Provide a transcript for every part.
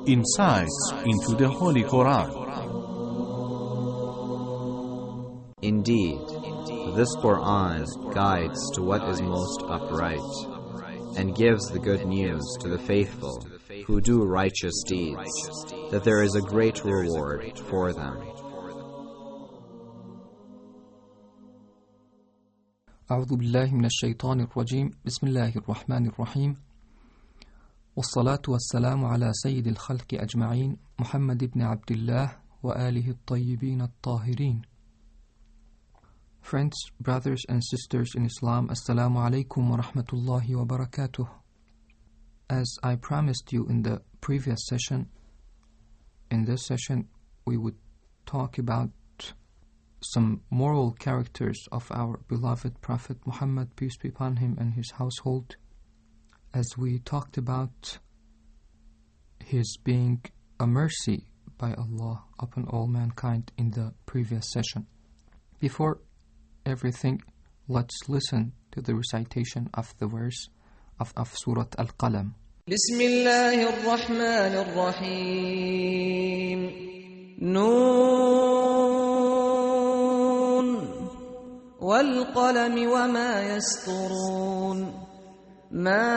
insights into the Holy Quran. Indeed, this Quran guides to what is most upright, and gives the good news to the faithful who do righteous deeds, that there is a great reward for them. أعوذ بالله من الشيطان الرجيم بسم الله الرحمن الرحيم والصلاة والسلام على سيد الخلق أجمعين محمد بن عبد الله وآله الطيبين الطاهرين. Friends, brothers and sisters in Islam, Assalamu alaikum wa rahmatullahi wa barakatuh. As I promised you in the previous session, in this session we would talk about some moral characters of our beloved Prophet Muhammad, peace be upon him, and his household, as we talked about his being a mercy by Allah upon all mankind in the previous session. Before everything, let's listen to the recitation of the verse of Surah Al-Qalam. Bismillahir Rahmanir Rahim. والقلم وما يسطرون ما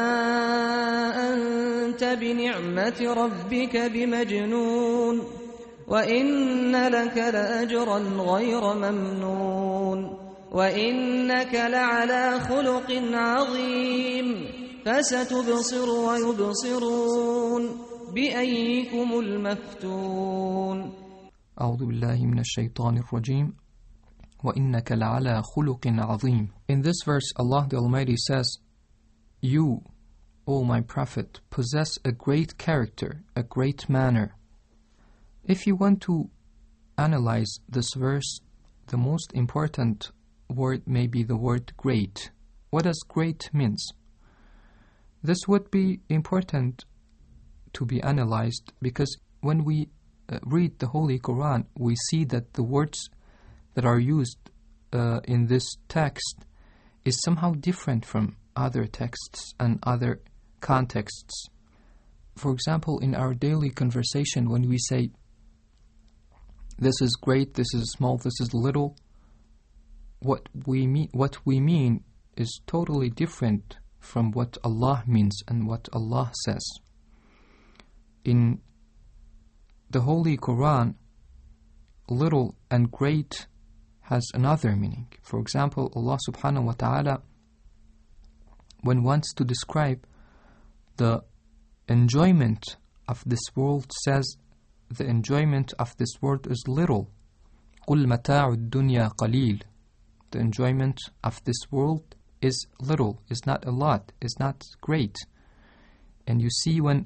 أنت بنعمة ربك بمجنون وإن لك لأجرا غير ممنون وإنك لعلى خلق عظيم فستبصر ويبصرون بأيكم المفتون. أعوذ بالله من الشيطان الرجيم وَإِنَّكَ لَعَلَى خُلُقٍ عَظِيمٍ. In this verse, Allah the Almighty says, "You, O my Prophet, possess a great character, a great manner." If you want to analyze this verse, the most important word may be the word great. What does great means? This would be important to be analyzed because when we read the Holy Quran, we see that the words that are used in this text is somehow different from other texts and other contexts. For example, in our daily conversation, when we say, this is great, this is small, this is little, what we mean is totally different from what Allah means and what Allah says. In the Holy Quran, little and great has another meaning. For example, Allah subhanahu wa ta'ala, when wants to describe the enjoyment of this world, says the enjoyment of this world is little. قُلْ مَتَاعُ الدُّنْيَا قَلِيلٌ. The enjoyment of this world is little, is not a lot, is not great. And you see, when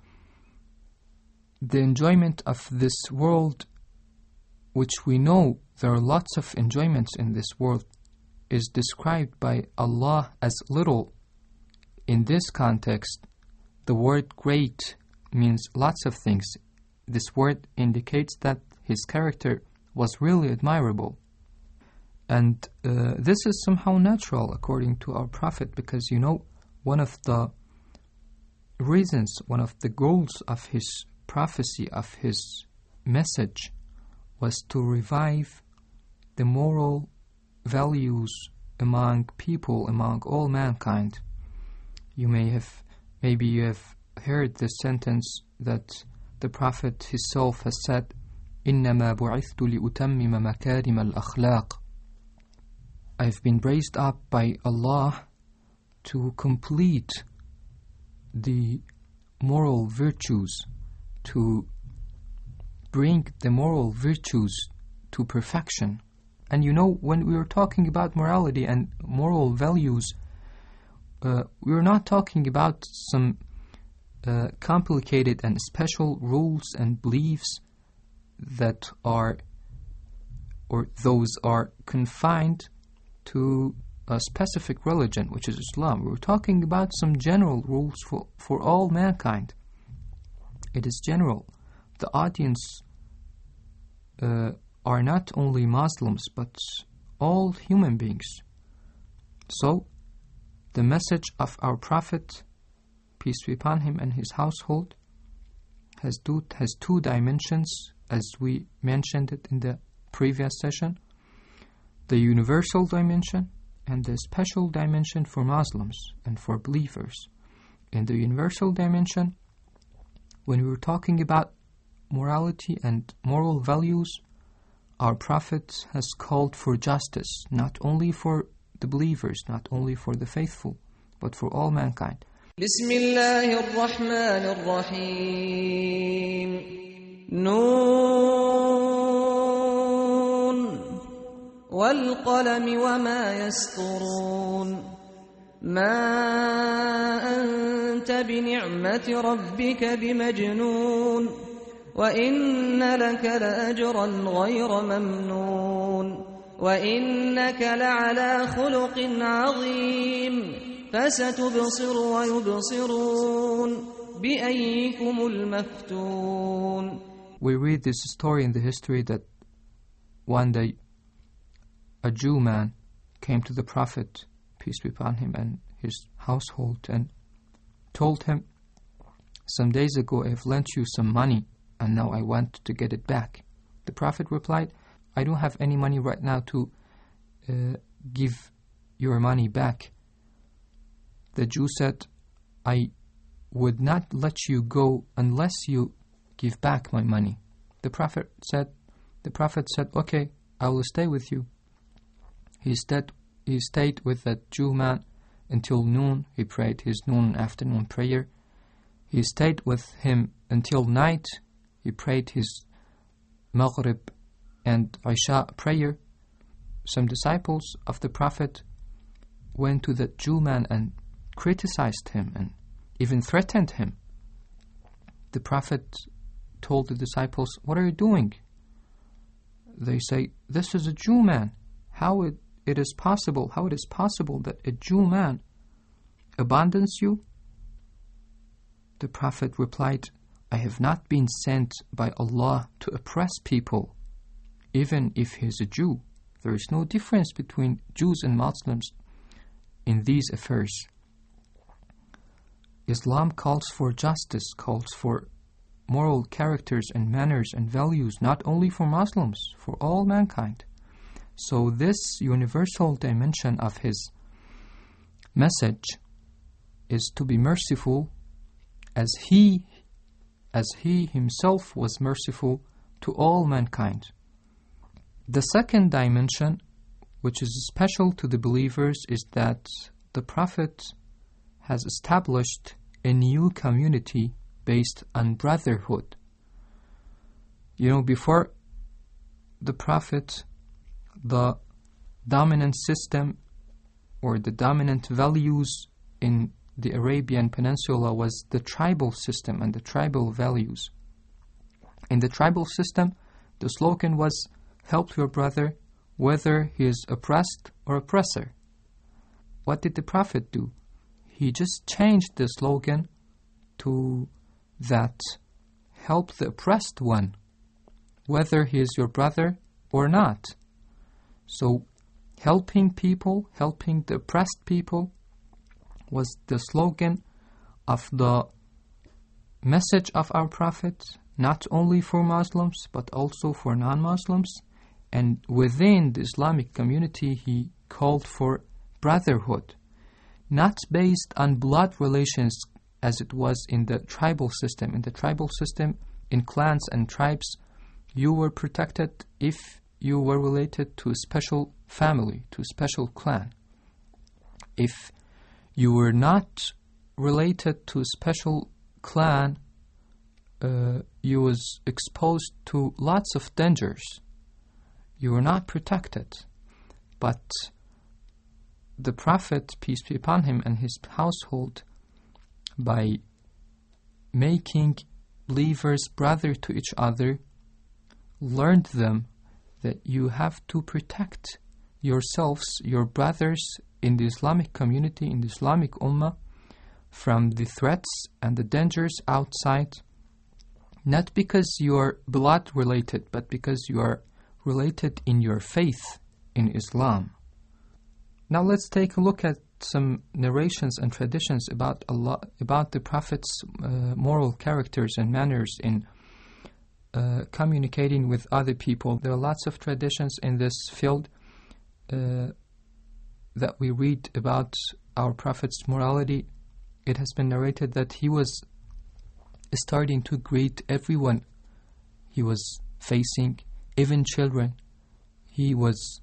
the enjoyment of this world, which we know there are lots of enjoyments in this world, is described by Allah as little. In this context, the word great means lots of things. This word indicates that his character was really admirable. And this is somehow natural according to our Prophet, because one of the reasons, one of the goals of his prophecy, of his message, was to revive the moral values among people, among all mankind. Maybe you have heard the sentence that the Prophet himself has said, إِنَّمَا بُعِثْتُ لِأُتَمِّمَ مَكَارِمَ الْأَخْلَاقِ. I've been raised up by Allah to complete the moral virtues, to bring the moral virtues to perfection. And when we are talking about morality and moral values, we're not talking about some complicated and special rules and beliefs that are, or those are confined to a specific religion, which is Islam. We're talking about some general rules for all mankind. It is general. The audience are not only Muslims, but all human beings. So, the message of our Prophet, peace be upon him and his household, has two dimensions, as we mentioned it in the previous session. The universal dimension and the special dimension for Muslims and for believers. In the universal dimension, when we were talking about morality and moral values, our Prophet has called for justice, not only for the believers, not only for the faithful, but for all mankind. بسم الله الرحمن الرحيم نون والقلم وما يسطرون ما أنت بنعمة ربك بمجنون وإن لك لأجرا غير ممنون وإنك لعلى خلق عظيم فستبصر ويبصرون بأيكم المفتون. We read this story in the history that one day a Jew man came to the Prophet, peace be upon him, and his household, and told him, "Some days ago I have lent you some money, and now I want to get it back." The Prophet replied, "I don't have any money right now to give your money back." The Jew said, "I would not let you go unless you give back my money." The Prophet said, "Okay, I will stay with you." He stayed with that Jew man until noon. He prayed his noon afternoon prayer. He stayed with him until night. He prayed his Maghrib and Isha prayer. Some disciples of the Prophet went to the Jew man and criticized him and even threatened him. The Prophet told the disciples, "What are you doing?" They say, "This is a Jew man. How it is possible that a Jew man abandons you?" The Prophet replied, "I have not been sent by Allah to oppress people, even if he is a Jew. There is no difference between Jews and Muslims in these affairs." Islam calls for justice, calls for moral characters and manners and values, not only for Muslims, for all mankind. So this universal dimension of his message is to be merciful as he himself was merciful to all mankind. The second dimension, which is special to the believers, is that the Prophet has established a new community based on brotherhood. Before the Prophet, the dominant system or the dominant values in the Arabian Peninsula was the tribal system and the tribal values. In the tribal system, the slogan was, "Help your brother whether he is oppressed or oppressor." What did the Prophet do? He just changed the slogan to that, "Help the oppressed one whether he is your brother or not." So helping people, helping the oppressed people was the slogan of the message of our Prophet, not only for Muslims but also for non-Muslims. And within the Islamic community, he called for brotherhood, not based on blood relations as it was in the tribal system. In the tribal system, in clans and tribes, you were protected if you were related to a special family, to a special clan. If you were not related to a special clan, you was exposed to lots of dangers. You were not protected. But the Prophet, peace be upon him, and his household, by making believers brother to each other, learned them that you have to protect yourselves, your brothers in the Islamic community, in the Islamic Ummah, from the threats and the dangers outside, not because you are blood related, but because you are related in your faith in Islam. Now let's take a look at some narrations and traditions about Allah, about the Prophet's moral characters and manners in communicating with other people. There are lots of traditions in this field that we read about our Prophet's morality. It has been narrated that he was starting to greet everyone he was facing, even children. He was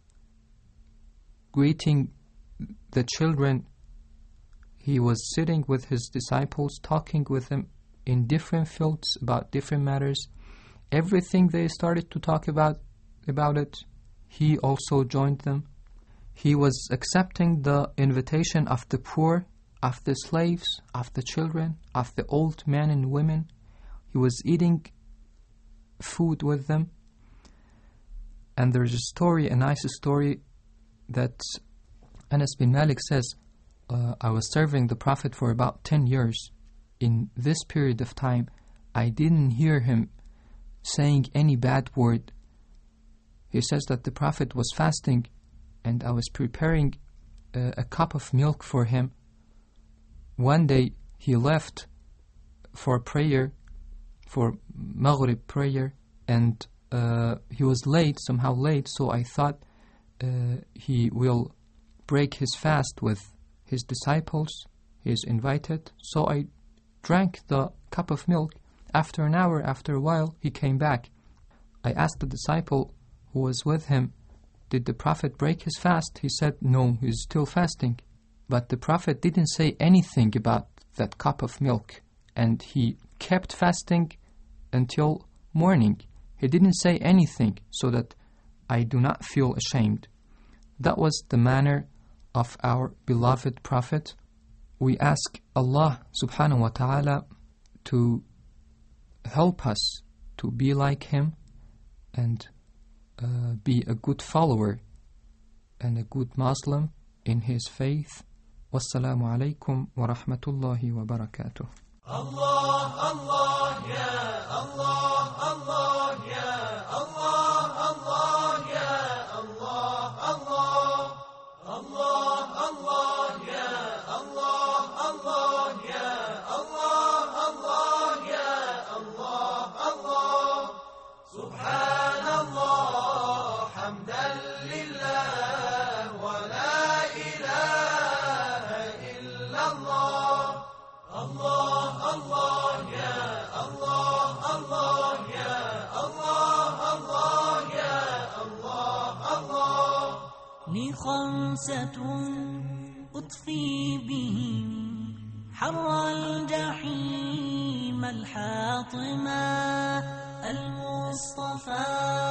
greeting the children. He was sitting with his disciples, talking with them in different fields about different matters. Everything they started to talk about it, he also joined them. He was accepting the invitation of the poor, of the slaves, of the children, of the old men and women. He was eating food with them. And there's a story, a nice story, that Anas bin Malik says, I was serving the Prophet for about 10 years. In this period of time, I didn't hear him saying any bad word. He says that the Prophet was fasting, and I was preparing a cup of milk for him. One day, he left for prayer, for Maghrib prayer, and he was late, somehow late, so I thought he will break his fast with his disciples. He is invited. So I drank the cup of milk. After an hour, after a while, he came back. I asked the disciple who was with him, did the Prophet break his fast? He said, no, he's still fasting. But the Prophet didn't say anything about that cup of milk, and he kept fasting until morning. He didn't say anything, so that I do not feel ashamed. That was the manner of our beloved Prophet. We ask Allah subhanahu wa ta'ala to help us to be like him and be a good follower and a good Muslim in his faith. Wassalamu alaikum wa rahmatullahi wa barakatuh. Allah, Allah, ya Allah, Allah, ya Allah, Allah, ya Allah, Allah, Allah, Allah, ya Allah, Allah, ya Allah, Allah, ya Allah, Allah. Subhanallah, hamdan lillah, wa la ilaha illallah. Allah, Allah, ya Allah, Allah, ya Allah, Allah, ya Allah, Allah. لي خمسة أطفي بهم حر الجحيم الحاطمة، المصطفى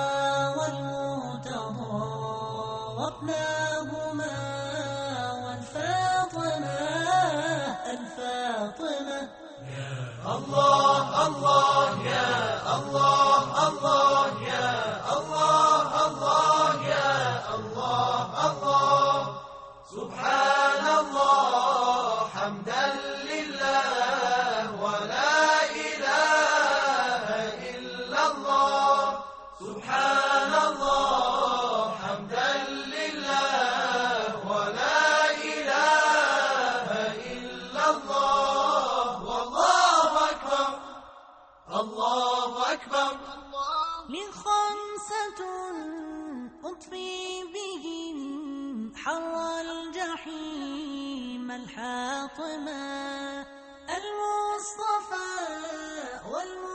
والمرتضى وابناهما والفاطمة، الفاطمة. الله الله يا الله الله يا الله الله يا الله الله. سبحان الله حمدا لله ولا إله إلا الله. سبحان الله حمدا لله ولا إله إلا الله. والله أكبر الله أكبر. لخمسة أطفي بهم حر الجحيم الحاطمة، المصطفى والمصطفى